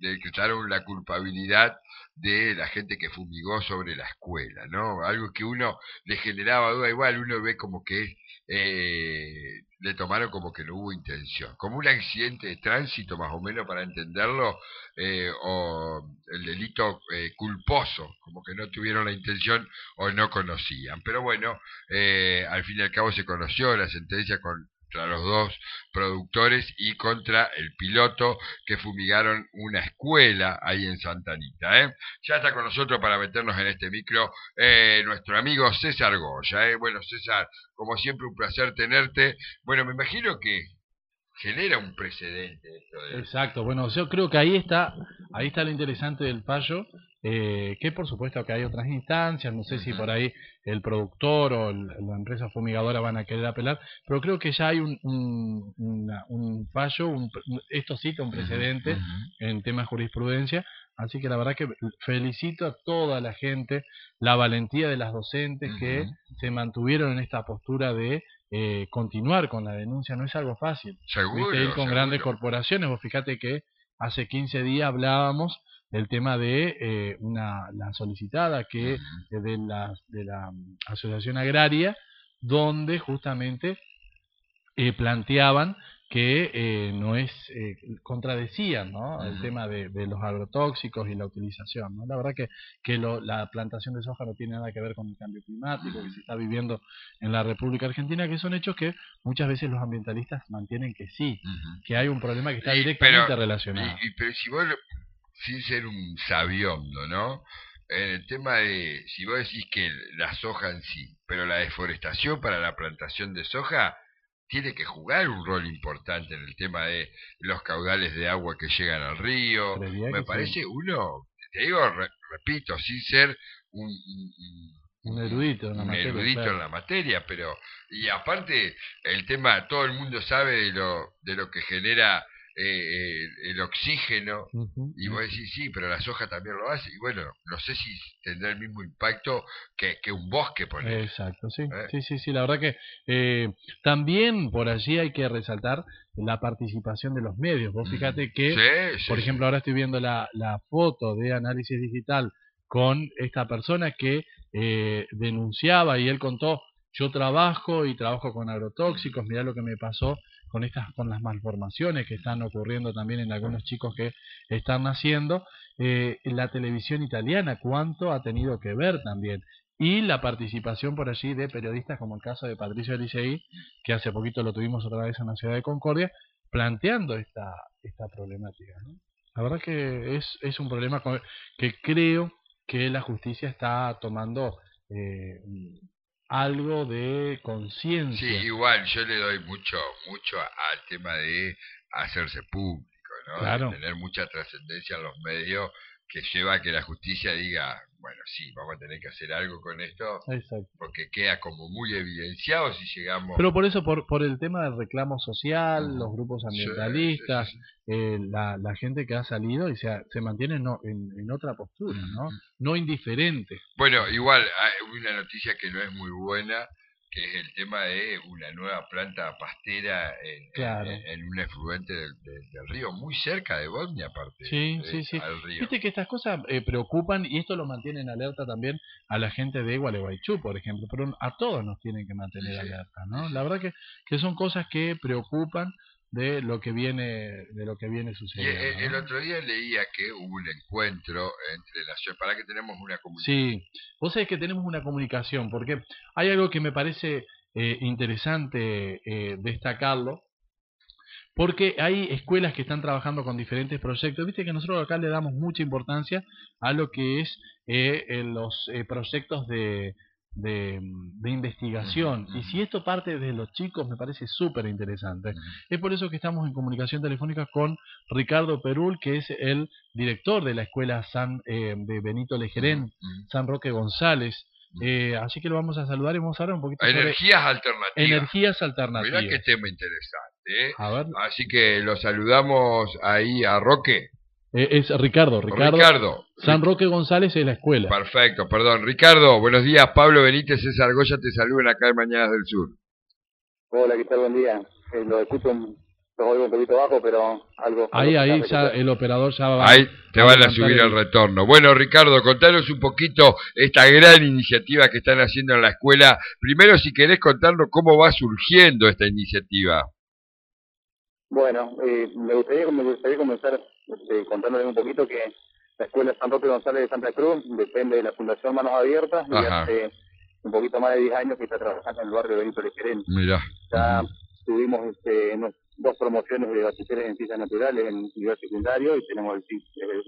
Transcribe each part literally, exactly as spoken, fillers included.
decretaron la culpabilidad de la gente que fumigó sobre la escuela, ¿no? Algo que uno le generaba duda, igual uno ve como que eh, le tomaron como que no hubo intención, como un accidente de tránsito más o menos para entenderlo, eh, o el delito eh, culposo, como que no tuvieron la intención o no conocían. Pero bueno, eh, al fin y al cabo se conoció la sentencia contra los dos productores y contra el piloto que fumigaron una escuela ahí en Santa Anita, ¿eh? Ya está con nosotros para meternos en este micro eh, nuestro amigo César Goya, ¿eh? Bueno, César, como siempre un placer tenerte. Bueno, me imagino que genera un precedente esto de... Exacto, bueno, yo creo que ahí está, ahí está lo interesante del fallo, eh, que por supuesto que hay otras instancias, no sé si por ahí el productor o el, la empresa fumigadora van a querer apelar, pero creo que ya hay un, un, una, un fallo, un, esto cita un precedente en temas de jurisprudencia, así que la verdad que felicito a toda la gente, la valentía de las docentes que se mantuvieron en esta postura de Eh, continuar con la denuncia. No es algo fácil. Seguro, ¿Viste? Ir con seguro. grandes corporaciones. Vos fíjate que hace quince días hablábamos del tema de eh, una la solicitada que uh-huh. de la de la Asociación Agraria, donde justamente eh, planteaban que eh, no es, eh, contradecían, ¿no? Uh-huh. El tema de, de los agrotóxicos y la utilización, ¿no? La verdad que, que lo, la plantación de soja no tiene nada que ver con el cambio climático uh-huh. que se está viviendo en la República Argentina, que son hechos que muchas veces los ambientalistas mantienen que sí, uh-huh. que hay un problema que está y, directamente pero, relacionado. Y, y, pero si vos, sin ser un sabiondo, ¿no? En el tema de, si vos decís que la soja en sí, pero la deforestación para la plantación de soja tiene que jugar un rol importante en el tema de los caudales de agua que llegan al río. Me parece sí. uno, te digo, re, repito, sin ser un, un, un erudito, en la, un materia, erudito claro. en la materia, pero y aparte el tema, todo el mundo sabe de lo de lo que genera eh, el oxígeno, uh-huh. y vos decís, sí, pero la soja también lo hace, y bueno, no sé si tendrá el mismo impacto que, que un bosque, por ejemplo. Exacto, sí, ¿Eh? sí, sí, sí, la verdad que eh, también por allí hay que resaltar la participación de los medios. Vos fíjate que, sí, sí, por ejemplo, sí. ahora estoy viendo la, la foto de Análisis Digital con esta persona que eh, denunciaba y él contó, yo trabajo y trabajo con agrotóxicos, mirá lo que me pasó con estas con las malformaciones que están ocurriendo también en algunos chicos que están naciendo. Eh, la televisión italiana, cuánto ha tenido que ver también, y la participación por allí de periodistas como el caso de Patricio Elisei, que hace poquito lo tuvimos otra vez en la ciudad de Concordia, planteando esta esta problemática, ¿no? La verdad que es, es un problema que creo que la justicia está tomando eh, algo de conciencia. Sí, igual yo le doy mucho mucho al tema de hacerse público, ¿no? Claro. De tener mucha trascendencia en los medios, que lleva a que la justicia diga, bueno, sí, vamos a tener que hacer algo con esto. Exacto. Porque queda como muy evidenciado si llegamos... Pero por eso, por, por el tema del reclamo social, uh-huh. los grupos ambientalistas, sí, sí, sí. Eh, la, la gente que ha salido y se, se mantiene no, en, en otra postura, ¿no? Uh-huh. No indiferente. Bueno, igual hay una noticia que no es muy buena, que es el tema de una nueva planta pastera en, claro. en, en un efluente del, del, del río, muy cerca de Bodnia, aparte. Sí, de, sí, sí. Al río. Viste que estas cosas eh, preocupan, y esto lo mantiene en alerta también a la gente de Gualeguaychú, por ejemplo, pero a todos nos tienen que mantener sí, alerta, ¿no? Sí. La verdad que, que son cosas que preocupan de lo que viene de lo que viene sucediendo. Y el, ¿no? el otro día leía que hubo un encuentro entre las... Para que tenemos una comunicación. Sí, vos sabés que tenemos una comunicación, porque hay algo que me parece eh, interesante eh, destacarlo, porque hay escuelas que están trabajando con diferentes proyectos. Viste que nosotros acá le damos mucha importancia a lo que es eh, en los eh, proyectos de... De, de investigación, uh-huh. y si esto parte de los chicos me parece súper interesante. Uh-huh. Es por eso que estamos en comunicación telefónica con Ricardo Perul, que es el director de la escuela San eh, de Benito Lejerén, uh-huh. San Roque González. Eh, así que lo vamos a saludar y vamos a hablar un poquito energías sobre alternativas. Energías alternativas. Mirá qué tema interesante, ¿eh? A ver. Así que lo saludamos ahí a Roque. Eh, es Ricardo, Ricardo, Ricardo. San Roque González es la escuela. Perfecto, perdón. Ricardo, buenos días. Pablo Benítez, César Goya te saludan acá en Mañanas del Sur. Hola, ¿qué tal? Buen día. Eh, lo escucho Los oigo un poquito bajo, pero algo... Ahí, algo ahí ya el operador ya va... Ahí te va van a levantar subir el retorno. Bueno, Ricardo, contanos un poquito esta gran iniciativa que están haciendo en la escuela. Primero, si querés contarnos cómo va surgiendo esta iniciativa. Bueno, eh, me gustaría me gustaría comenzar este, contándoles un poquito que la Escuela San Roque González de Santa Cruz depende de la Fundación Manos Abiertas y Ajá. hace un poquito más de diez años que está trabajando en el barrio de Benito Lequerén. Mirá. Ya Uh-huh. tuvimos este, unos, dos promociones de bachilleres en ciencias naturales en nivel secundario y tenemos el, el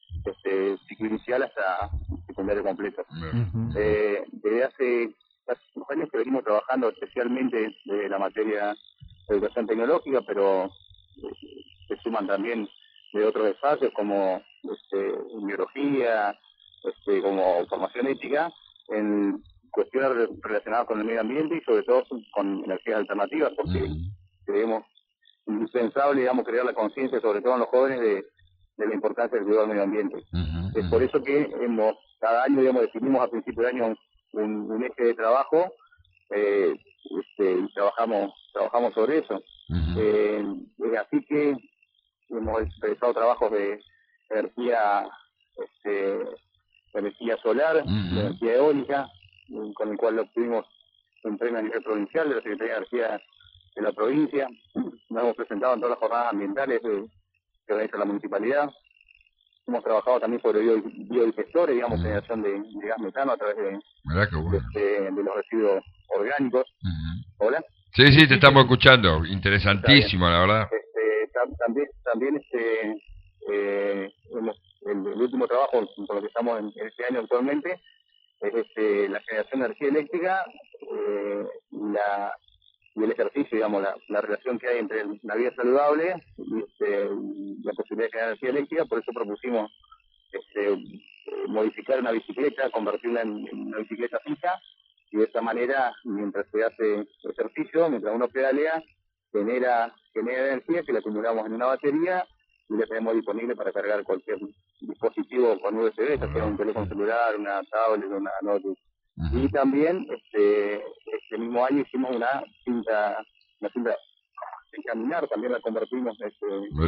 este, ciclo inicial hasta secundario completo. Uh-huh. Eh, desde hace unos años que venimos trabajando especialmente de la materia de educación tecnológica, pero eh, se suman también de otros espacios como este, biología, este, como formación ética, en cuestiones relacionadas con el medio ambiente y sobre todo con energías alternativas, porque uh-huh. creemos indispensable, digamos, crear la conciencia, sobre todo en los jóvenes, de, de la importancia del cuidado del medio ambiente. Uh-huh. Es por eso que hemos, cada año, digamos, definimos a principio de año un, un eje de trabajo eh, este, y trabajamos, trabajamos sobre eso. Uh-huh. Eh, así que hemos realizado trabajos de energía, este, de energía solar, uh-huh. de energía eólica, con el cual obtuvimos un premio a nivel provincial de la Secretaría de Energía de la provincia. Nos hemos presentado en todas las jornadas ambientales de, que organiza la municipalidad. Hemos trabajado también sobre bio, biodigestores, digamos, uh-huh. generación de, de gas metano a través de, bueno. de, de, de los residuos orgánicos. Uh-huh. ¿Hola? Sí, sí, te estamos escuchando. Interesantísimo, la verdad. Este, tam, también, también este, eh, hemos, el, el último trabajo con lo que estamos en, en este año actualmente es este, la generación de energía eléctrica eh, la, y el ejercicio, digamos, la, la relación que hay entre la vida saludable y este, la posibilidad de generar energía eléctrica. Por eso propusimos este, modificar una bicicleta, convertirla en, en una bicicleta fija, y de esta manera, mientras se hace ejercicio, mientras uno pedalea, genera, genera energía que la acumulamos en una batería y la tenemos disponible para cargar cualquier dispositivo con U S B, ya sea un teléfono celular, una tablet, una notebook. Uh-huh. Y también este, este mismo año hicimos una cinta, una cinta de caminar, también la convertimos, este,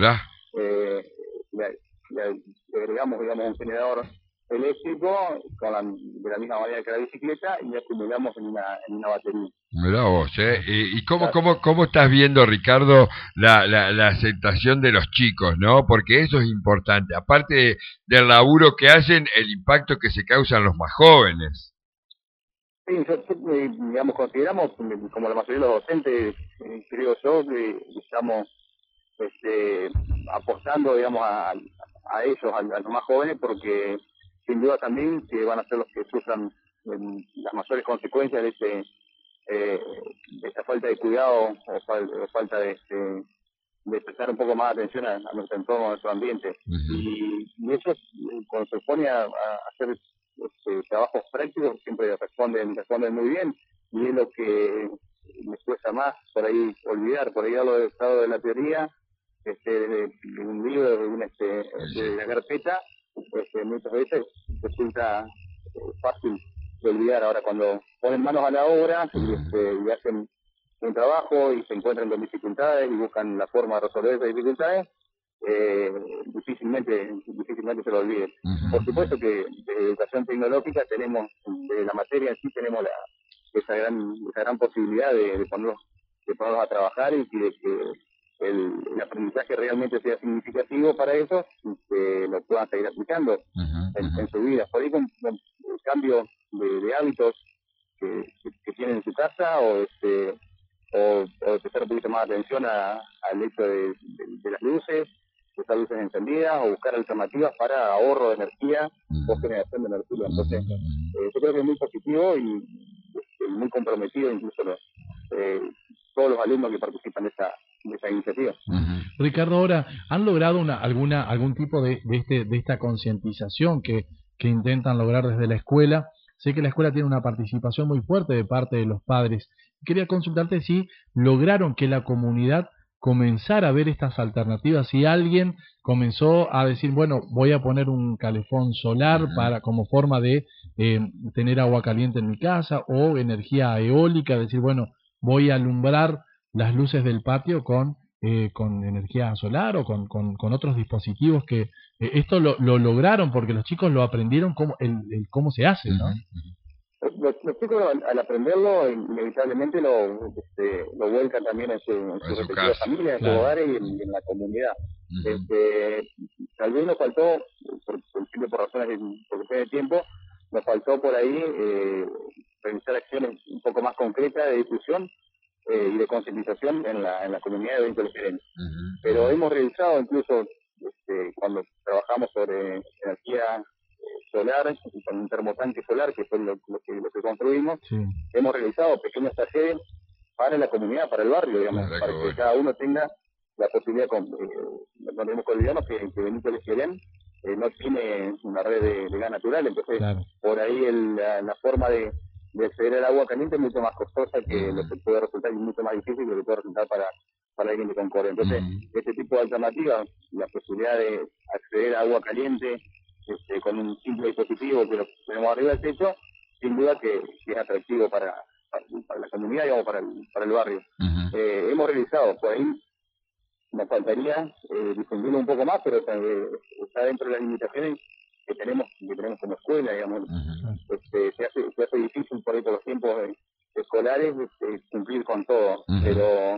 eh, le, le agregamos, digamos, un generador eléctrico con la, de la misma manera que la bicicleta y la acumulamos en una, en una batería. Mirá vos, ¿eh? ¿Y, y cómo, cómo, cómo estás viendo, Ricardo, la, la, la aceptación de los chicos, ¿no? Porque eso es importante. Aparte de, del laburo que hacen, el impacto que se causan los más jóvenes. Sí, yo, eh, digamos, consideramos, como la mayoría de los docentes, eh, creo yo, que estamos este, apostando, digamos, a, a ellos, a, a los más jóvenes, porque sin duda también que van a ser los que sufran eh, las mayores consecuencias de este eh, de esta falta de cuidado o, fal, o falta de, este, de prestar un poco más de atención a, a nuestro entorno, a nuestro ambiente. Uh-huh. y, y eso, cuando se pone a, a hacer este, trabajos prácticos, siempre responden, responden muy bien, y es lo que les cuesta más por ahí olvidar, por ahí darlo del estado de la teoría, este, de, de un libro, de, un, este, de la carpeta, este, muchas veces resulta eh, fácil de olvidar. Ahora, cuando ponen manos a la obra y, este, y hacen un trabajo y se encuentran con dificultades y buscan la forma de resolver esas dificultades, eh, difícilmente difícilmente se lo olviden. Uh-huh. Por supuesto que de educación tecnológica tenemos, de la materia en sí tenemos la, esa gran esa gran posibilidad de, de ponerlos de ponerlos a trabajar y de que el, el aprendizaje realmente sea significativo para ellos y que lo puedan seguir aplicando uh-huh. en, en su vida. Por ahí con, con el cambio de, de hábitos que, que, que tienen en su casa o este o, o prestar un poquito más atención a, al hecho de, de, de las luces, de esas luces encendidas, o buscar alternativas para ahorro de energía o generación de energía. Entonces, eh, yo creo que es muy positivo y este, muy comprometido incluso los, eh, todos los alumnos que participan de esta, de esta iniciativa. Uh-huh. Ricardo, ahora, ¿han logrado una, alguna algún tipo de, de, este, de esta concientización que, que intentan lograr desde la escuela? Sé que la escuela tiene una participación muy fuerte de parte de los padres. Quería consultarte si lograron que la comunidad comenzara a ver estas alternativas, si alguien comenzó a decir, bueno, voy a poner un calefón solar para como forma de eh, tener agua caliente en mi casa, o energía eólica, decir, bueno, voy a alumbrar las luces del patio con eh, con energía solar o con, con, con otros dispositivos que eh, esto lo, lo lograron porque los chicos lo aprendieron cómo, el, el cómo se hace, ¿no? Los, los chicos al, al aprenderlo inevitablemente lo, este, lo vuelcan también en su, en su, en su respectiva familia, en claro. sus hogares y en, en la comunidad. Uh-huh. Este, tal vez nos faltó, por, por, por razones de, por cuestiones de tiempo, nos faltó por ahí eh, realizar acciones un poco más concretas de difusión eh, y de concientización en la, en la comunidad de vehículos gerentes. Uh-huh. Pero hemos realizado incluso este, cuando trabajamos sobre energía solar, con un termotanque solar, que fue lo, lo, que, lo que construimos, sí. Hemos realizado pequeños talleres para la comunidad, para el barrio, digamos, claro, para que bueno. Cada uno tenga la posibilidad, con, eh, no tenemos que olvidarnos que, que Benito Lecherén eh, no tiene una red de, de gas natural, entonces claro. Por ahí el, la, la forma de, de acceder al agua caliente es mucho más costosa que uh-huh. Lo que puede resultar y mucho más difícil que lo que puede resultar para, para alguien de Concordia. Entonces, uh-huh. Este tipo de alternativas, la posibilidad de acceder a agua caliente, Este, con un simple dispositivo que lo tenemos arriba del techo, sin duda que, que es atractivo para, para, para la comunidad, digamos, para el, para el barrio. Uh-huh. Eh, hemos realizado, por ahí nos faltaría eh, difundirlo un poco más, pero eh, está dentro de las limitaciones que tenemos que tenemos como escuela, digamos. Uh-huh. Este, se, hace, se hace difícil por ahí por los tiempos eh, escolares este, cumplir con todo, uh-huh. Pero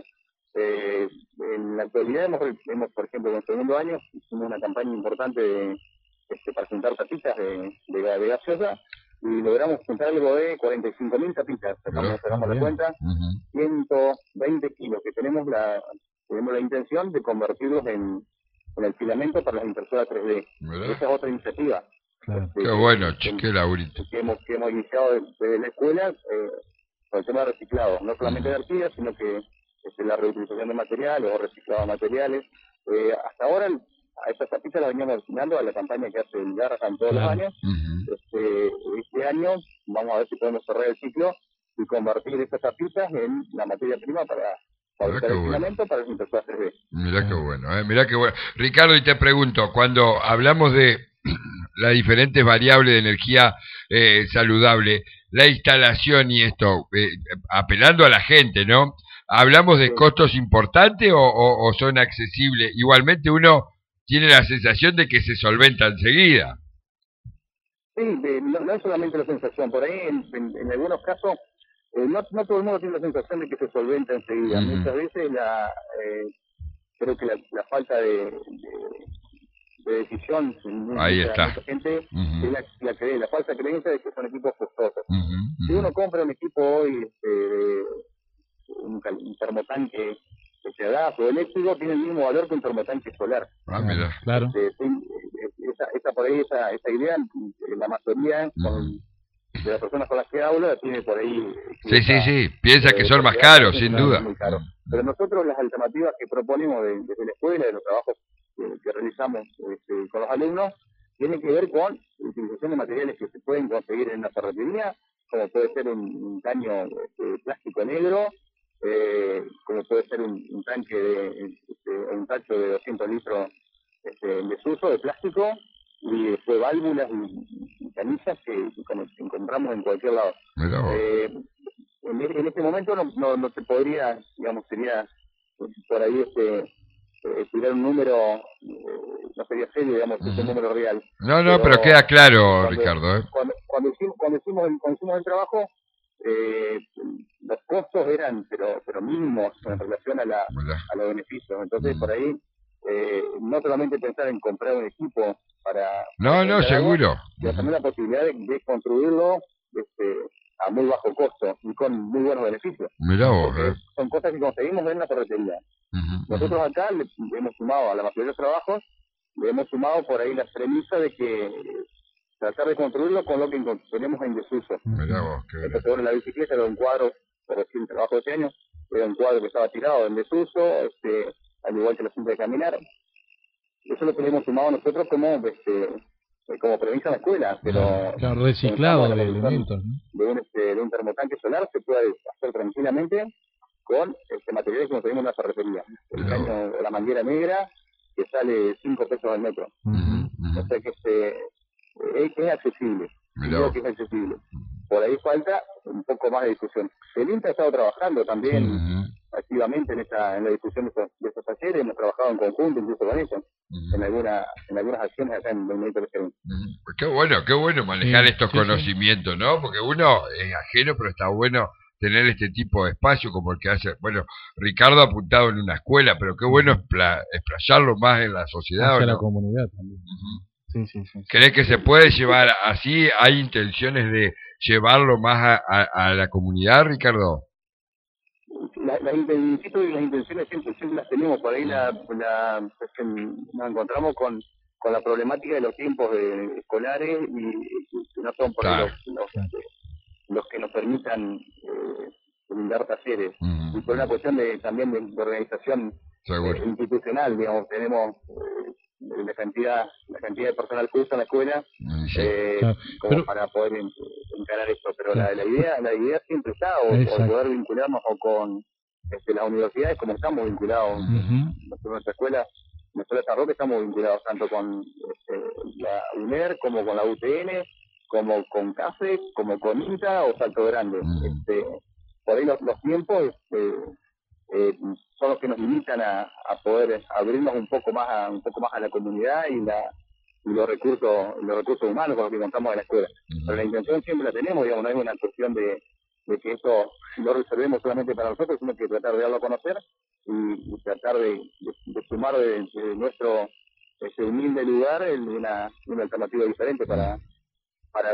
eh, en la actualidad hemos, hemos, por ejemplo, en el segundo año hicimos una campaña importante de Este, para juntar tapitas de, de, de gaseosa y logramos juntar algo de cuarenta y cinco mil tapitas, sacamos, sacamos la cuenta, uh-huh. ciento veinte kilos, que tenemos la tenemos la intención de convertirlos en, en el filamento para las impresoras tres D. ¿Verdad? Esa es otra iniciativa. Claro. Este, qué bueno, que, qué laburito. Que hemos, que hemos iniciado desde la escuela eh, con el tema de reciclado, no solamente uh-huh. de arcillas, sino que este, la reutilización de materiales o reciclado de materiales. Eh, hasta ahora a estas tapitas las veníamos destinando a la campaña que hace el Garrahan todos los años. Uh-huh. Este, este año vamos a ver si podemos cerrar el ciclo y convertir estas tapitas en la materia prima para fabricar el filamento bueno. Para las impresoras tres D. Mirá qué bueno, eh, mirá qué bueno. Ricardo, y te pregunto, cuando hablamos de las diferentes variables de energía eh, saludable, la instalación y esto, eh, apelando a la gente, ¿no? ¿Hablamos de sí. Costos importantes o, o, o son accesibles? Igualmente uno tiene la sensación de que se solventa enseguida. Sí, de, no, no es solamente la sensación, por ahí en, en, en algunos casos eh, no, no todo el mundo tiene la sensación de que se solventa enseguida. Uh-huh. Muchas veces la eh, creo que la, la falta de, de, de decisión en ahí mucha, está. Mucha gente uh-huh. es la, la, cree, la falsa creencia de que son equipos costosos. Uh-huh. Uh-huh. Si uno compra un equipo hoy, este, un, un termotanque que se da o eléctrico, tiene el mismo valor que un termotanque solar. Ah, mira. Claro. Este, esa, esa por ahí, esa, esa idea, la mayoría uh-huh. con, de las personas con las que hablo, tiene por ahí... Sí, sí, sí, piensa que son más caros, sin duda. Muy caro. Pero nosotros las alternativas que proponemos de, desde la escuela, de los trabajos que, que realizamos este, con los alumnos, tienen que ver con la utilización de materiales que se pueden conseguir en una ferretería, como puede ser un, un caño este, plástico negro, Eh, como puede ser un, un tanque de este, un tacho de doscientos litros este, en desuso de plástico y después válvulas y, y canillas que, que encontramos en cualquier lado. Eh, en, en este momento no, no, no se podría, digamos, sería por ahí este eh, tirar un número, eh, no sería serio, digamos, uh-huh. Es un número real. No, no, pero, pero queda claro, cuando, Ricardo. ¿eh? Cuando, cuando, hicimos, cuando, hicimos el, cuando hicimos el trabajo, Eh, los costos eran pero pero mínimos en relación a la a los beneficios, entonces mm. por ahí eh, no solamente pensar en comprar un equipo para no para no seguro algo, sino también la posibilidad de, de construirlo este, a muy bajo costo y con muy buenos beneficios. Mirá vos, eh. Son cosas que conseguimos en la ferretería. Uh-huh, nosotros uh-huh. acá le, le hemos sumado a la mayoría de los trabajos, le hemos sumado por ahí la premisa de que tratar de construirlo con lo que tenemos en desuso. Mirá vos, qué entonces sobre la bicicleta era un cuadro, por decir el trabajo de ese año, era un cuadro que estaba tirado en desuso, este, al igual que la cinta de caminar. Eso lo tenemos sumado nosotros como este, como premisa en la escuela, pero claro, reciclado de elementos, ¿no? De un, este, de un termotanque solar se puede hacer tranquilamente con este, materiales que conseguimos en la ferretería. El no. caño, la manguera negra, que sale cinco pesos al metro. Uh-huh, uh-huh. O sea que este Es, es accesible, creo que es accesible. Por ahí falta un poco más de discusión. El INTA ha estado trabajando también, uh-huh. ha sido activamente en esta en la discusión de estos, de estos talleres, hemos trabajado en conjunto incluso con ellos, uh-huh. en alguna en algunas acciones acá en el movimiento de uh-huh. Pues qué bueno, qué bueno manejar sí, estos sí, conocimientos, sí. ¿no? Porque uno es ajeno, pero está bueno tener este tipo de espacio como el que hace, bueno, Ricardo ha apuntado en una escuela, pero qué bueno expla, explayarlo más en la sociedad. Hacia ¿no? la comunidad también. Uh-huh. Sí, sí, sí. ¿Crees que se puede llevar así? ¿Hay intenciones de llevarlo más a, a, a la comunidad, Ricardo? La, la, insisto, las intenciones siempre, siempre las tenemos. Por ahí la, la, pues, nos encontramos con, con la problemática de los tiempos de, escolares y, y no son por claro. ahí los, los, claro. los que nos permitan eh, brindar talleres. Uh-huh. Y por una cuestión de también de, de organización eh, institucional, digamos, tenemos eh, la cantidad la cantidad de personal que usa en la escuela sí. eh, claro. como pero, para poder encarar esto, pero claro. la, la idea la idea siempre está, o, o poder vincularnos o con este, las universidades como estamos vinculados. Uh-huh. En nuestra escuela, en nuestra escuela Roque estamos vinculados tanto con este, la UNER como con la U T N, como con CAFE, como con INTA o Salto Grande. Uh-huh. Este, por ahí los, los tiempos este, eh, son los que nos limitan a, a poder abrirnos un poco más a, un poco más a la comunidad y la y los recursos los recursos humanos con los que contamos en la escuela. Uh-huh. Pero la intención siempre la tenemos, digamos, no es una cuestión de, de que esto lo reservemos solamente para nosotros, sino que tratar de darlo a conocer y, y tratar de, de, de sumar de, de nuestro ese humilde lugar en una, una alternativa diferente para para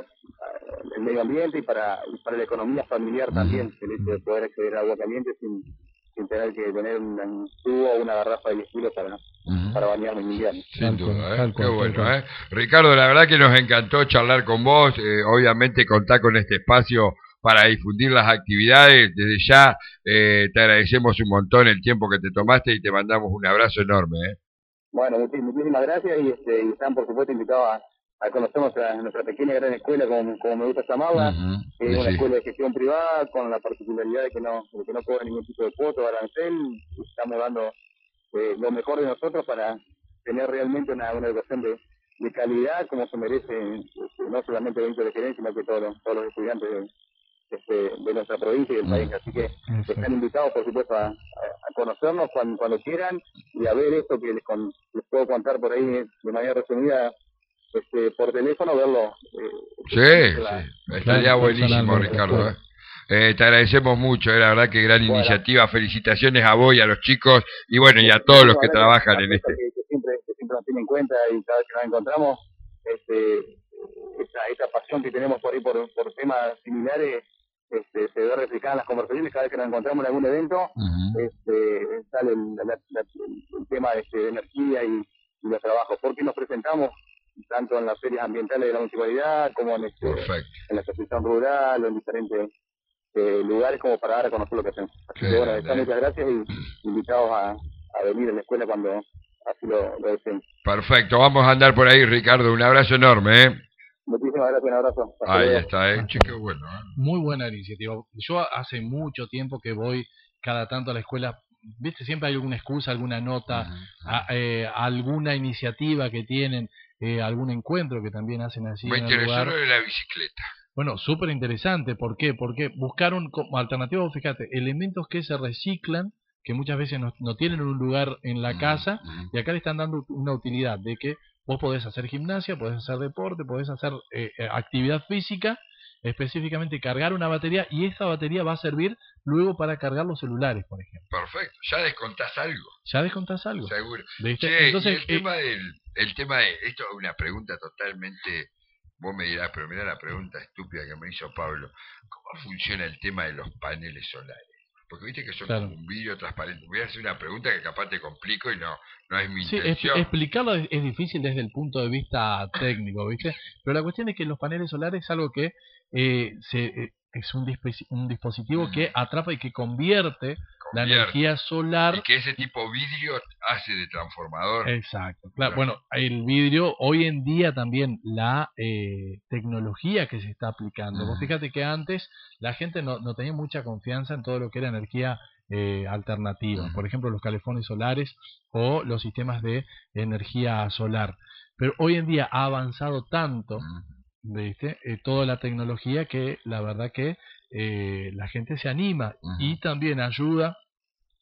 el medio ambiente y para, y para la economía familiar uh-huh. también, el hecho de poder acceder a agua caliente sin sin tener que tener un tubo o una garrafa de hielo para, uh-huh. para bañarme en invierno. Sin duda, ¿eh? Qué bueno, ¿eh? Ricardo, la verdad que nos encantó charlar con vos, eh, obviamente contar con este espacio para difundir las actividades, desde ya eh, te agradecemos un montón el tiempo que te tomaste y te mandamos un abrazo enorme. ¿eh? Bueno, muchísimas gracias y, este, y están por supuesto invitados a a conocer nuestra, nuestra pequeña gran escuela, como, como me gusta llamarla, uh-huh. que es una sí. escuela de gestión privada, con la particularidad de que no, de que no cobra ningún tipo de cuota o arancel, estamos dando eh, lo mejor de nosotros para tener realmente una, una educación de, de calidad, como se merece, no solamente el de gerencia, sino que todos los, todos los estudiantes de, este, de nuestra provincia y del uh-huh. país. Así que uh-huh. están invitados, por supuesto, a, a conocernos cuando, cuando quieran y a ver esto que les, con, les puedo contar por ahí de manera resumida. Este, por teléfono verlo. Eh, sí, la, sí, estaría claro, buenísimo, Ricardo. ¿eh? Eh, te agradecemos mucho, eh, la verdad que gran bueno. iniciativa. Felicitaciones a vos y a los chicos y bueno, y a todos los que trabajan en este. Que, que, siempre, que siempre nos tienen en cuenta y cada vez que nos encontramos, este, esta, esta pasión que tenemos por ahí por, por temas similares este, se ve reflejada en las conversaciones. Cada vez que nos encontramos en algún evento, uh-huh. este, sale el, la, la, el tema este, de energía y, y los trabajos. ¿Por qué nos presentamos? Tanto en las ferias ambientales de la municipalidad como en, este, en la asociación rural o en diferentes eh, lugares como para dar a conocer lo que hacemos. Así que bueno, está, muchas gracias y invitados a, a venir a la escuela cuando así lo, lo deseen. Perfecto, vamos a andar por ahí, Ricardo, un abrazo enorme. ¿eh? Muchísimas gracias, un abrazo. Hasta ahí luego. Está, ¿eh? Che, qué bueno. ¿eh? Muy buena iniciativa. Yo hace mucho tiempo que voy cada tanto a la escuela. Viste, siempre hay alguna excusa, alguna nota, uh-huh. a, eh, alguna iniciativa que tienen, eh, algún encuentro que también hacen así. Me interesó lo de la bicicleta. Bueno, súper interesante. ¿Por qué? Porque buscaron como alternativa, fíjate, elementos que se reciclan, que muchas veces no, no tienen un lugar en la uh-huh. casa, y acá le están dando una utilidad de que vos podés hacer gimnasia, podés hacer deporte, podés hacer eh, actividad física, específicamente cargar una batería, y esa batería va a servir luego para cargar los celulares, por ejemplo. Perfecto, ya descontás algo. Ya descontás algo. Seguro. Che, Entonces, y el, eh, tema del, el tema de, esto es una pregunta totalmente, vos me dirás, pero mira la pregunta estúpida que me hizo Pablo, ¿cómo funciona el tema de los paneles solares? Porque viste que son claro. como un vidrio transparente. Voy a hacer una pregunta que capaz te complico y no, no es mi sí, intención. Es, explicarlo es, es difícil desde el punto de vista técnico, ¿viste? Pero la cuestión es que los paneles solares es algo que eh, se, eh, es un, disp- un dispositivo mm. que atrapa y que convierte, convierte la energía solar. Y que ese tipo vidrio hace de transformador. Exacto. Claro, claro. Bueno, el vidrio, hoy en día también la eh, tecnología que se está aplicando. Mm. Vos fíjate que antes la gente no, no tenía mucha confianza en todo lo que era energía eh, alternativa. Mm. Por ejemplo, los calefones solares o los sistemas de energía solar. Pero hoy en día ha avanzado tanto, mm. ¿viste? Eh, toda la tecnología que la verdad que eh, la gente se anima mm. y también ayuda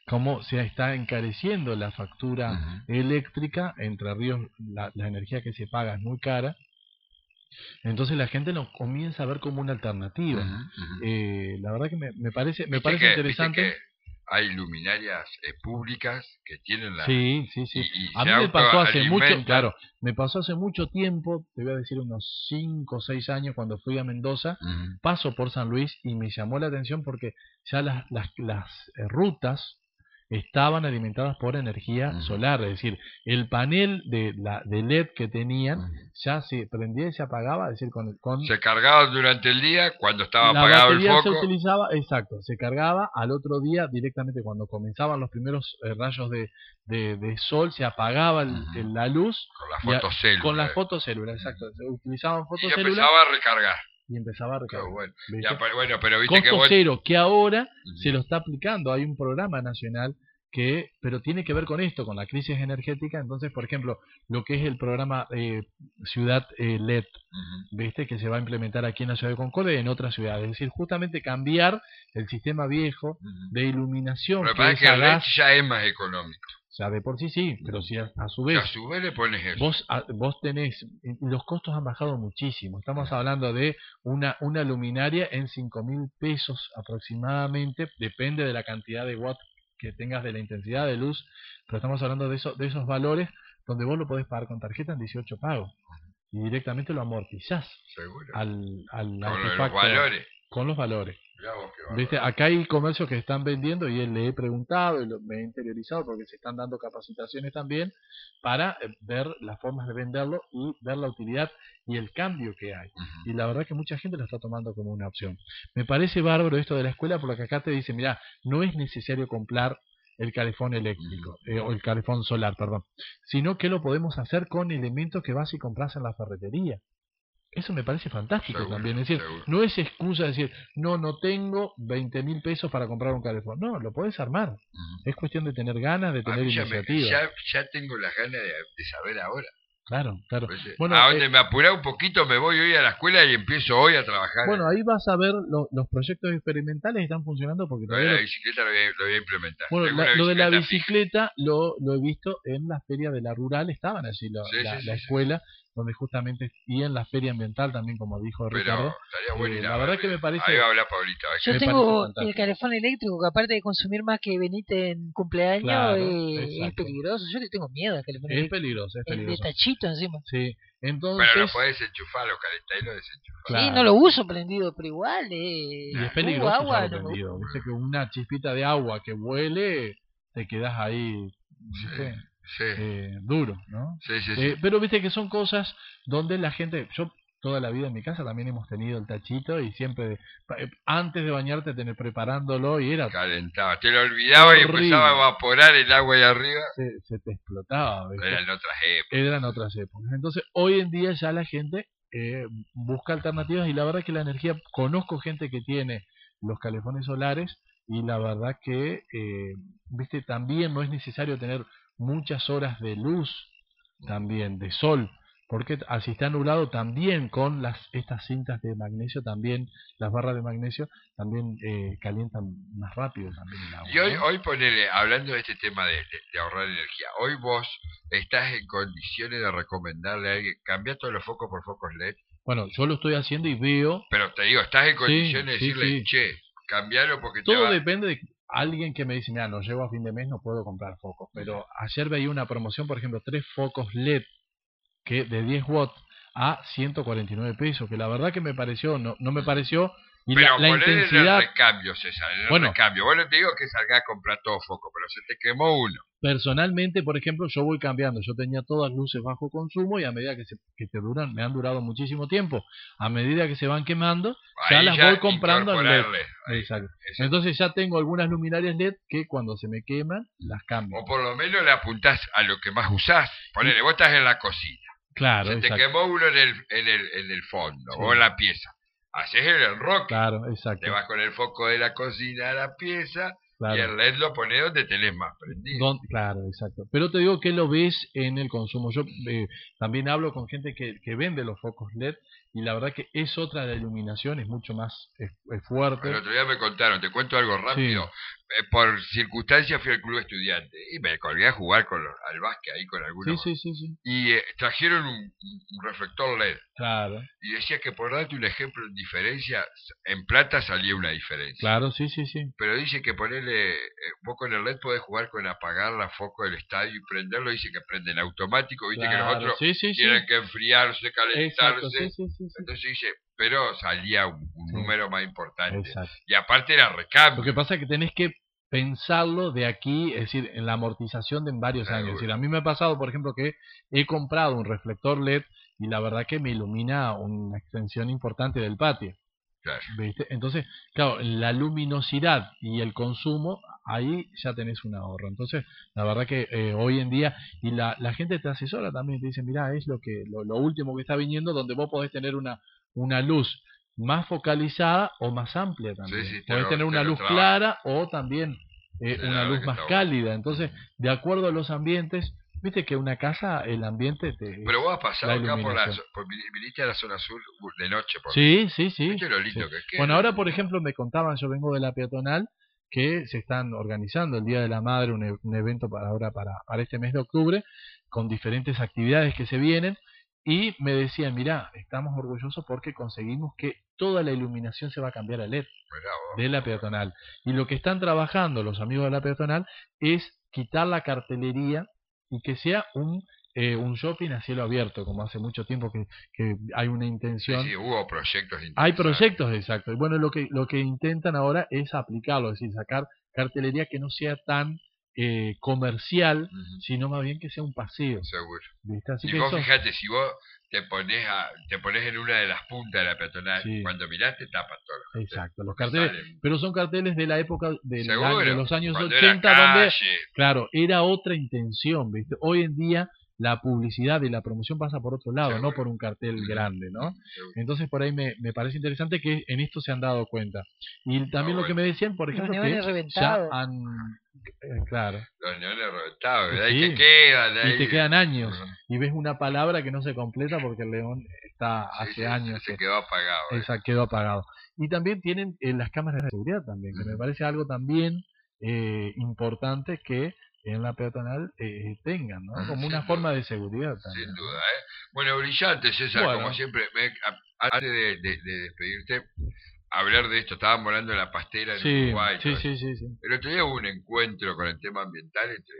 cómo se está encareciendo la factura Ujú. eléctrica. Entre Ríos, la, la energía que se paga es muy cara. Entonces la gente lo comienza a ver como una alternativa. Ujú, ujú. Eh, la verdad que me, me parece me Viste parece que, interesante. viste que hay luminarias eh, públicas que tienen la... Sí, sí, sí. Y, y A se mí me pasó hace mucho, autoalimentan. claro, me pasó hace mucho tiempo, te voy a decir unos cinco o seis años, cuando fui a Mendoza, Ujú. paso por San Luis y me llamó la atención porque ya las, las, las eh, rutas estaban alimentadas por energía Ujú. solar, es decir, el panel de la de L E D que tenían Ujú. ya se prendía y se apagaba, es decir, con, con Se cargaban durante el día cuando estaba la apagado el batería se foco. utilizaba, exacto, se cargaba al otro día directamente cuando comenzaban los primeros eh, rayos de, de, de sol, se apagaba el- Ujú. el- la luz Con la y a- fotocélula. con las fotocélulas, exacto, se utilizaban Y fotocélulas empezaba a recargar. y empezaba a Qué recargar. bueno. ¿Viste? Ya, pero, bueno, pero viste que Costo vos... cero, que ahora Ujú. se lo está aplicando, hay un programa nacional que, pero tiene que ver con esto, con la crisis energética. Entonces, por ejemplo, lo que es el programa eh, Ciudad eh, L E D, Ujú. ¿viste? Que se va a implementar aquí en la ciudad de Concordia y en otras ciudades. Es decir, justamente cambiar el sistema viejo Ujú. de iluminación, Lo que que pasa es es que a el L E D gas, ya es más económico. o sea, de por sí sí, pero si a, a su Que vez a su vez le pones eso. vos a- vos tenés, y los costos han bajado muchísimo. Estamos hablando de una una luminaria en cinco mil pesos aproximadamente, depende de la cantidad de watts que tengas, de la intensidad de luz, pero estamos hablando de eso, de esos valores donde vos lo podés pagar con tarjeta en dieciocho pagos y directamente lo amortizás Seguro. al, al Con lo de los artefacto valores. con los valores. Mirá vos qué ¿Viste? bárbaro. Acá hay comercios que están vendiendo y él le he preguntado y lo- me he interiorizado porque se están dando capacitaciones también para eh, ver las formas de venderlo y ver la utilidad y el cambio que hay. Ujú. Y la verdad que mucha gente lo está tomando como una opción. Me parece bárbaro esto de la escuela, por lo que acá te dice, mira, no es necesario comprar el calefón eléctrico, eh, o el calefón solar, perdón, sino que lo podemos hacer con elementos que vas y compras en la ferretería. Eso me parece fantástico Seguro, también. Es decir, seguro. no es excusa decir, no, no tengo veinte mil pesos para comprar un calefón. No, lo podés armar. Ujú. Es cuestión de tener ganas, de A tener mí ya, me- iniciativa. ya, ya tengo las ganas de, de saber ahora. Claro, claro. Pues, eh, Bueno, a donde eh, me apuré un poquito, me voy hoy a la escuela y empiezo hoy a trabajar. bueno, ahí vas a ver lo- los proyectos experimentales están funcionando porque Lo de todavía la lo- bicicleta lo voy, a, lo voy a implementar. bueno, Tengo la- una lo de la fija. bicicleta lo, lo he visto en la feria de la rural, estaban allí la, Sí, la, sí, la sí, sí. escuela, donde justamente, y en la feria ambiental también, como dijo Pero Ricardo. estaría bueno eh, ir a la verdad verlo. que me parece- Ahí va a hablar Paulita. a ver Yo Me qué- parece tengo fantástico. el calefón eléctrico que aparte de consumir más que Benítez en cumpleaños, Claro, eh, es exacto. peligroso. Yo le tengo miedo al calefón Es eléctrico. peligroso, es El de peligroso. tachito encima. Sí, entonces... Pero lo podés enchufar, lo calentás y lo desenchufás. Claro. Sí, no lo uso prendido, pero igual. Eh, Y es uh, peligroso agua, usarlo no me prendido. gusta. Dice que una chispita de agua que huele, te quedas ahí, Sí, ¿viste? sí, Eh, duro, ¿no? sí, sí, sí. Eh, pero viste que son cosas donde la gente, yo toda la vida en mi casa también hemos tenido el tachito y siempre, eh, antes de bañarte, tener preparándolo y era, Calentaba. Te lo olvidaba y Horrible. empezaba a evaporar el agua ahí arriba. se, se te explotaba, ¿viste? Eran otras épocas. Eran otras épocas. Entonces, hoy en día ya la gente eh, busca alternativas y la verdad que la energía, conozco gente que tiene los calefones solares y la verdad que, eh, viste, también no es necesario tener muchas horas de luz, también de sol, porque así está nublado también con las estas cintas de magnesio, también las barras de magnesio también eh, calientan más rápido también el agua. Y hoy, ¿no? hoy ponele, hablando de este tema de, de- de ahorrar energía, hoy vos estás en condiciones de recomendarle a alguien, cambiar todos los focos por focos L E D, Bueno, yo lo estoy haciendo y veo. pero te digo, estás en condiciones de sí, decirle, sí. che, cambialo porque te Todo va... depende de alguien que me dice, mira, no llego a fin de mes, no puedo comprar focos. Pero ayer veía una promoción, por ejemplo, tres focos L E D que de diez watts a ciento cuarenta y nueve pesos, que la verdad que me pareció, no, no me pareció, y Pero la, la ponele en el intensidad, recambio, César, en el Bueno. recambio. Bueno, te digo que salgas a comprar todo foco, pero se te quemó uno. personalmente, por ejemplo, yo voy cambiando, yo tenía todas luces bajo consumo y a medida que, se, que te duran, me han durado muchísimo tiempo, a medida que se van quemando, ya Ahí las ya voy comprando en L E D. incorporarle, ahí, Exacto. ese- Entonces ya tengo algunas luminarias L E D que cuando se me queman, las cambio. O por lo menos le apuntás a lo que más usás. Ponele, vos estás en la cocina. Claro, Se te exacto. quemó uno en el, en el, en el fondo Sí. o en la pieza. Haces el enroque. Claro, exacto. Te vas con el foco de la cocina a la pieza Claro. y el L E D lo pones donde tenés más prendido. Don- claro, exacto. Pero te digo que lo ves en el consumo. Yo eh, también hablo con gente que, que vende los focos L E D y la verdad que es otra, la iluminación es mucho más es, es fuerte. El otro día me contaron, te cuento algo rápido. eh, por circunstancias fui al club estudiante y me colgué a jugar con los, al básquet ahí con Sí, algunos. sí, sí, sí. Y eh, trajeron un, un- un reflector L E D. Claro, Y decía que por darte un ejemplo en diferencia, en plata salía una diferencia. claro, sí, sí, sí. Pero dice que ponerle, eh, vos con el L E D podés jugar con apagar la foco del estadio y prenderlo. Dice que prenden automático, viste que los Claro, otros sí, sí, sí. tienen que enfriarse, calentarse. Exacto, sí, sí, sí, sí. Entonces dice, pero salía un, un Sí. número más importante. Exacto. Y aparte era recambio. Lo que pasa es que tenés que pensarlo de aquí, es decir, en la amortización de en varios Seguro. años. Es decir, a mí me ha pasado, por ejemplo, que he comprado un reflector L E D y la verdad que me ilumina una extensión importante del patio. Claro. ¿Viste? Entonces, claro, la luminosidad y el consumo, ahí ya tenés un ahorro. Entonces, la verdad que eh, hoy en día, y la, la gente te asesora también, te dice, mirá, es lo que lo, lo último que está viniendo, donde vos podés tener una, una luz más focalizada o más amplia también. Sí, sí, te podés lo- tener te una lo luz trabaja. clara o también eh, Sí, la una verdad luz que más está bueno. cálida. Entonces, de acuerdo a los ambientes, viste que una casa, el ambiente te... Pero vos has pasado la acá por la, iluminación. zo- por, viniste a la zona sur de noche. Por Sí, sí, sí. ¿Viste lo lindo sí. que es? ¿Qué Bueno, es? ahora, por ejemplo, me contaban, yo vengo de la peatonal, que se están organizando el Día de la Madre, un, e- un evento para ahora, para, para este mes de octubre, con diferentes actividades que se vienen, y me decían, mirá, estamos orgullosos porque conseguimos que toda la iluminación se va a cambiar a L E D Mirá vos. de la peatonal. Y lo que están trabajando los amigos de la peatonal es quitar la cartelería y que sea un eh, un shopping a cielo abierto, como hace mucho tiempo que, que hay una Sí, intención. sí, hubo proyectos Hay interesantes. proyectos, exacto. Y bueno, lo que lo que intentan ahora es aplicarlo, es decir, sacar cartelería que no sea tan eh, comercial, Ujú. sino más bien que sea un paseo. Seguro. ¿Viste? Así Y que vos eso, fíjate, si vos te pones a, te pones en una de las puntas de la peatonal, Sí. cuando mirás te tapas todos los carteles, exacto, los porque carteles, salen. pero son carteles de la época del Seguro, año- de los años cuando era ochenta, donde, calle. claro, era otra intención, ¿viste? Hoy en día la publicidad y la promoción pasa por otro lado, Seguro. no por un cartel Ujú. grande, ¿no? Seguro. Entonces por ahí me, me parece interesante que en esto se han dado cuenta. Y también Ah, lo que bueno. me decían, por Los ejemplo, que neones ya reventados. han... eh, claro, Los neones reventados, ¿verdad? Sí. Y te quedan ahí. y te quedan años. Ujú. Y ves una palabra que no se completa porque el león está Sí, hace sí, años se que quedó apagado. ¿eh? esa quedó apagado. Y también tienen eh, las cámaras de seguridad también, que me Ujú. parece algo también eh, importante que en la peatonal eh, tengan, ¿no? Ujú, Como sin una duda. forma de seguridad también. Sin ¿no? duda, ¿eh? Bueno, brillante, César, Bueno. como siempre. Me- a- antes de, de- de despedirte, hablar de esto. Estábamos hablando de la pastera en Sí, Uruguay. sí, todo sí, eso. sí, sí. El otro día hubo un encuentro con el tema ambiental entre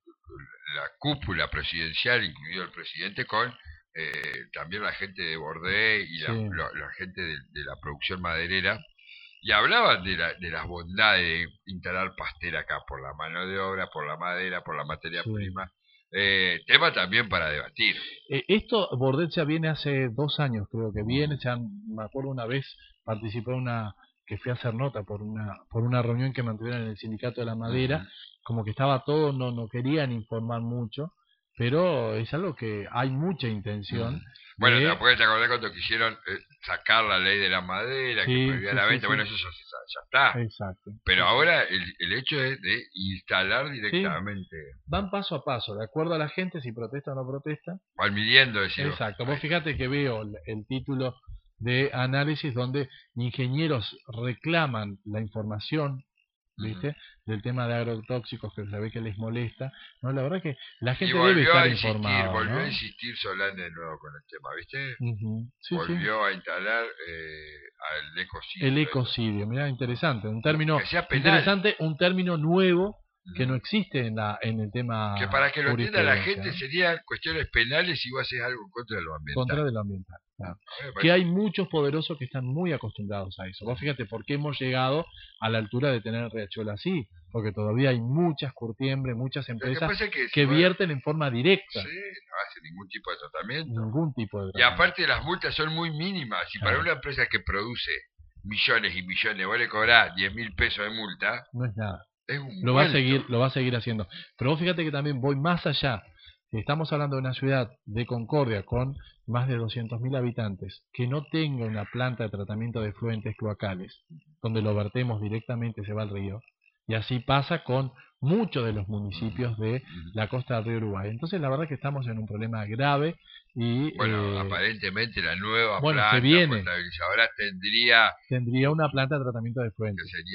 la cúpula presidencial, incluido el presidente, con eh, también la gente de Bordé y la, Sí. lo- la gente de, de la producción maderera. Y hablaban de, la, de las bondades de instalar pastera acá, por la mano de obra, por la madera, por la materia Sí. prima. Eh, tema también para debatir. Eh, esto, Bordet ya viene hace dos años, creo que viene, ya me acuerdo una vez participé en una, que fui a hacer nota por una, por una reunión que mantuvieron en el sindicato de la madera, Ujú. como que estaba todo, no, no querían informar mucho, pero es algo que hay mucha intención. Ujú. Bueno, de- después te acordás cuando quisieron eh, sacar la ley de la madera, Sí, que prohibía sí, la sí, venta, sí. bueno, eso ya, se- ya está. Exacto. Pero Sí, sí. ahora el, el hecho es de instalar directamente, Van paso a paso, de acuerdo a la gente, si protesta o no protesta. van midiendo, decir, Exacto. Vos fíjate que veo el, el título de análisis donde ingenieros reclaman la información, ¿viste? Del tema de agrotóxicos que se ve que les molesta. No, la verdad que la y gente debe volvió estar a insistir, informada, volvió ¿no? a insistir Solana de nuevo con el tema, ¿viste? Ujú. Sí, sí. volvió a instalar eh, al ecocidio. El ecocidio, mira, interesante, un término Que sea penal. interesante, un término nuevo que Ujú. no existe en la en el tema Que para que lo entienda la jurisprudencia, gente ¿no? serían cuestiones penales si vos haces algo en contra de lo ambiental. Contra de lo ambiental, claro. Me parece- Que hay muchos poderosos que están muy acostumbrados a eso. Vos fíjate por qué hemos llegado a la altura de tener Riachuelo así, porque todavía hay muchas curtiembres, muchas Lo que empresas pasa es que, si que vos- vierten en forma directa Sí, no hace ningún tipo de tratamiento. ningún tipo de Y tratamiento. aparte las multas son muy mínimas. Y para Claro. una empresa que produce millones y millones, vos le cobrás diez mil pesos de multa, No es nada. es un Lo va a vuelto. seguir, lo va a seguir haciendo. Pero vos fíjate que también voy más allá. Estamos hablando de una ciudad de Concordia con más de doscientos mil habitantes que no tenga una planta de tratamiento de efluentes cloacales, donde lo vertemos directamente se va al río. Y así pasa con muchos de los municipios de Ujú. la costa del río Uruguay. Entonces la verdad que estamos en un problema grave y Bueno, eh, aparentemente la nueva bueno, se planta viene. potabilizadora tendría, tendría una planta de tratamiento de que efluentes. sería, bueno,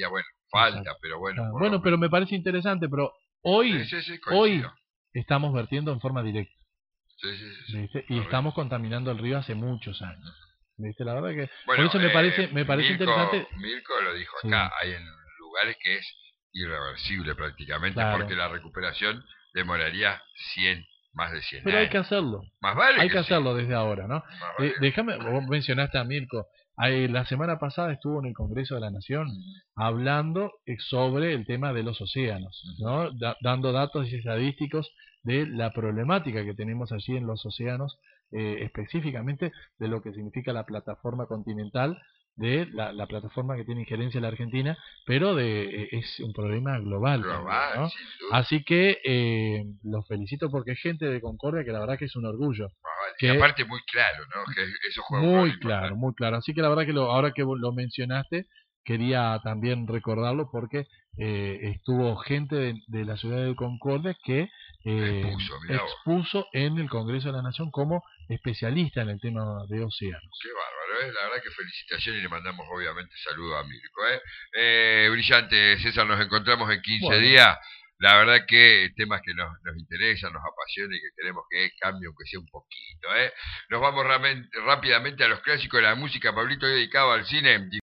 falta, Exacto. pero bueno. Claro. por Bueno, lo pero menos. me parece interesante, pero hoy, Sí, sí, sí, hoy coincido. estamos vertiendo en forma directa. Sí, sí, sí, sí. ¿Viste? Y Correcto. estamos contaminando el río hace muchos años. ¿Viste? La verdad que Bueno, por eso me eh, parece me parece Mirko, interesante. Mirko lo dijo Sí. acá, hay en lugares que es irreversible prácticamente, Claro. porque la recuperación demoraría cien, más de cien Pero hay años. que hacerlo. Más vale Hay que, que sí. hacerlo desde ahora, ¿no? Más Eh, vale. déjame, vos mencionaste a Mirko. Ahí, la semana pasada estuvo en el Congreso de la Nación hablando eh, sobre el tema de los océanos, ¿no? Da- dando datos y estadísticos de la problemática que tenemos allí en los océanos, eh, específicamente de lo que significa la plataforma continental, de la, la plataforma que tiene injerencia en la Argentina, pero de eh, es un problema global, Global, también, ¿no? sin duda. Así que eh, los felicito porque es gente de Concordia que la verdad que es un orgullo. Más vale. Que Y aparte muy claro, ¿no? Que eso juega un rol muy importante. claro, muy claro. Así que la verdad que lo, ahora que vos lo mencionaste, quería también recordarlo porque eh, estuvo gente de, de la ciudad de Concordia que eh, Expuso, mirá vos. expuso en el Congreso de la Nación como especialista en el tema de océanos. Qué bárbaro, ¿eh? La verdad que felicitaciones y le mandamos obviamente saludos a Mirko, ¿eh? Eh, brillante, César, nos encontramos en quince Bueno. días. La verdad que temas que nos, nos interesan, nos apasionan y que queremos que cambie aunque sea un poquito, ¿eh? Nos vamos rápidamente a los clásicos de la música, Pablito, dedicado al cine.